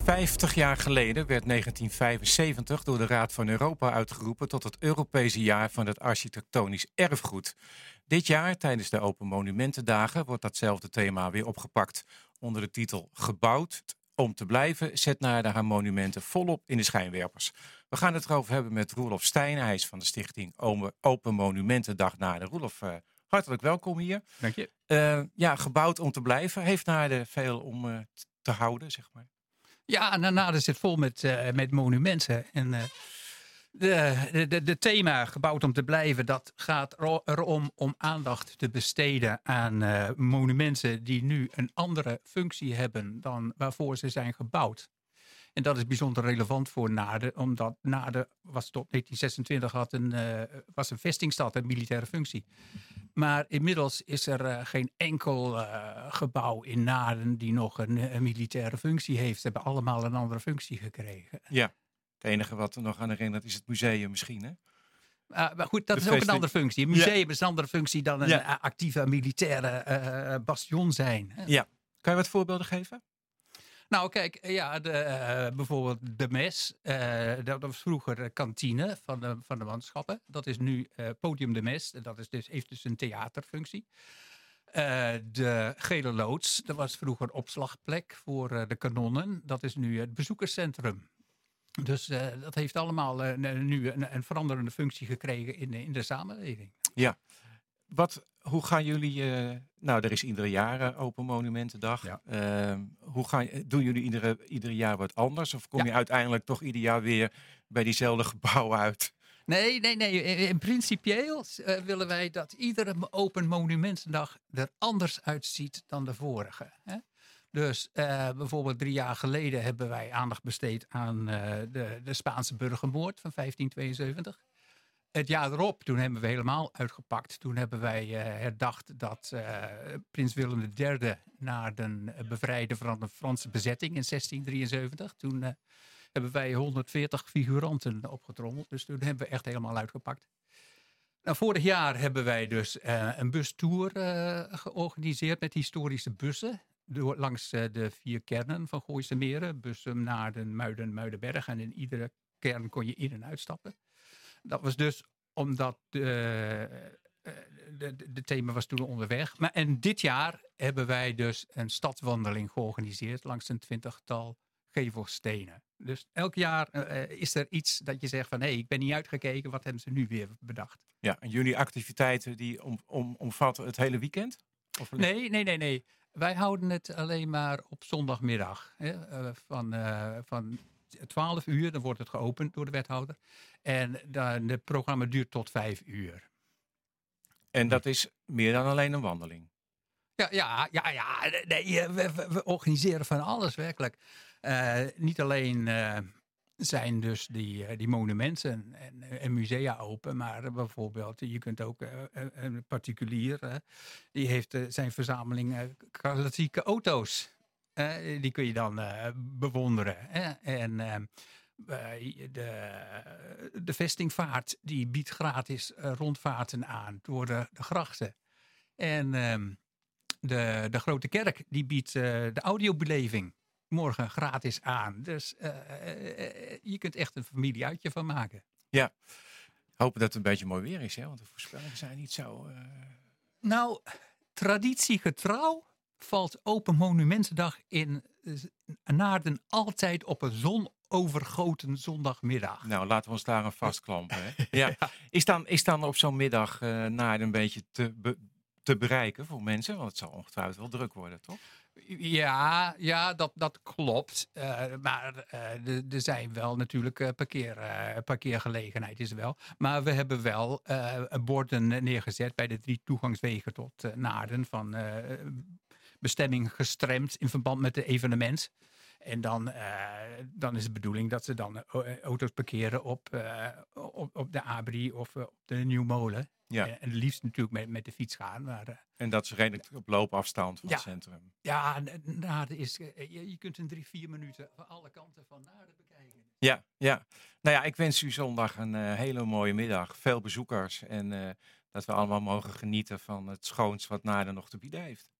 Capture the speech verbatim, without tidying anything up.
vijftig jaar geleden werd negentien vijfenzeventig door de Raad van Europa uitgeroepen tot het Europese jaar van het architectonisch erfgoed. Dit jaar, tijdens de Open Monumentendagen, wordt datzelfde thema weer opgepakt. Onder de titel Gebouwd om te blijven zet Naarden haar monumenten volop in de schijnwerpers. We gaan het erover hebben met Roelof Stijnen. Hij is van de stichting Open Monumentendag Naarden. Roelof, uh, hartelijk welkom hier. Dank je. Uh, ja, gebouwd om te blijven. Heeft Naarden veel om uh, te houden, zeg maar? Ja, Naarden zit vol met, uh, met monumenten. En uh, de, de, de thema gebouwd om te blijven, dat gaat erom om aandacht te besteden aan uh, monumenten die nu een andere functie hebben dan waarvoor ze zijn gebouwd. En dat is bijzonder relevant voor Naarden, omdat Naarden was tot negentien zesentwintig had een, uh, was een vestingstad, een militaire functie. Maar inmiddels is er uh, geen enkel uh, gebouw in Naarden die nog een, een militaire functie heeft. Ze hebben allemaal een andere functie gekregen. Ja, het enige wat er nog aan herinnert is het museum misschien, hè? Uh, maar goed, dat De is ook vesting... een andere functie. Een museum ja. is een andere functie dan een ja. actieve militaire uh, bastion zijn. Ja. Kan je wat voorbeelden geven? Nou, kijk, ja, de, uh, bijvoorbeeld de mes. Uh, dat was vroeger de kantine van de, van de manschappen. Dat is nu uh, Podium de Mes. Dat is dus, heeft dus een theaterfunctie. Uh, de gele loods, dat was vroeger opslagplek voor uh, de kanonnen. Dat is nu het bezoekerscentrum. Dus uh, dat heeft allemaal uh, nu een, een veranderende functie gekregen in, in de samenleving. Ja. Wat, hoe gaan jullie, uh, nou er is iedere jaar uh, Open Monumentendag. Ja. Uh, hoe gaan, doen jullie iedere, ieder jaar wat anders? Of kom ja. je uiteindelijk toch ieder jaar weer bij diezelfde gebouwen uit? Nee, nee, nee. In principieel uh, willen wij dat iedere Open Monumentendag er anders uitziet dan de vorige. Hè? Dus uh, bijvoorbeeld drie jaar geleden hebben wij aandacht besteed aan uh, de, de Spaanse burgermoord van vijftien tweeënzeventig. Het jaar erop, toen hebben we helemaal uitgepakt. Toen hebben wij uh, herdacht dat uh, prins Willem de derde na de bevrijden van de Franse bezetting in zestien drieënzeventig. Toen uh, hebben wij honderdveertig figuranten opgetrommeld. Dus toen hebben we echt helemaal uitgepakt. Nou, vorig jaar hebben wij dus uh, een bustour uh, georganiseerd met historische bussen. Door, langs uh, de vier kernen van Gooise Meren. Bussum, Naarden, Muiden, Muidenberg. En in iedere kern kon je in- en uitstappen. Dat was dus omdat de, de, de, de thema was toen onderweg. Maar en dit jaar hebben wij dus een stadwandeling georganiseerd langs een twintigtal gevelstenen. Dus elk jaar uh, is er iets dat je zegt van hé, hey, ik ben niet uitgekeken, wat hebben ze nu weer bedacht? Ja, en jullie activiteiten die om, om, omvatten het hele weekend? Of nee, nee, nee, nee. Wij houden het alleen maar op zondagmiddag. Hè, uh, van, uh, van twaalf uur, dan wordt het geopend door de wethouder. En het programma duurt tot vijf uur. En dat is meer dan alleen een wandeling? Ja, ja, ja, ja nee, we, we organiseren van alles werkelijk. Uh, niet alleen uh, zijn dus die, uh, die monumenten en, en musea open, maar bijvoorbeeld, je kunt ook uh, een particulier, uh, die heeft uh, zijn verzameling uh, klassieke auto's. Uh, die kun je dan uh, bewonderen. Hè? En uh, de, de vestingvaart die biedt gratis uh, rondvaarten aan door de, de grachten. En uh, de, de Grote Kerk die biedt uh, de audiobeleving morgen gratis aan. Dus uh, uh, je kunt echt een familieuitje van maken. Ja, hopen dat het een beetje mooi weer is, hè? Want de voorspellingen zijn niet zo... Uh... Nou, traditiegetrouw valt Open Monumentendag in Naarden altijd op een zonovergoten zondagmiddag. Nou, laten we ons daar aan vastklampen. Hè? Ja. Is, dan, is dan op zo'n middag uh, Naarden een beetje te, be, te bereiken voor mensen? Want het zal ongetwijfeld wel druk worden, toch? Ja, ja dat, dat klopt. Uh, maar uh, er zijn wel natuurlijk uh, parkeer, uh, parkeergelegenheid is er wel. Maar we hebben wel uh, borden neergezet bij de drie toegangswegen tot uh, Naarden van uh, bestemming gestremd in verband met het evenement. En dan, uh, dan is de bedoeling dat ze dan uh, auto's parkeren op, uh, op, op de Abri of uh, op de Nieuwmolen. Ja. En, en liefst natuurlijk met, met de fiets gaan. Maar, uh, en dat is redelijk op loopafstand van ja, het centrum. Ja, Naarden is, uh, je, je kunt in drie, vier minuten van alle kanten van Naarden bekijken. Ja, ja. Nou ja, ik wens u zondag een uh, hele mooie middag. Veel bezoekers en uh, dat we allemaal mogen genieten van het schoons wat Naarden nog te bieden heeft.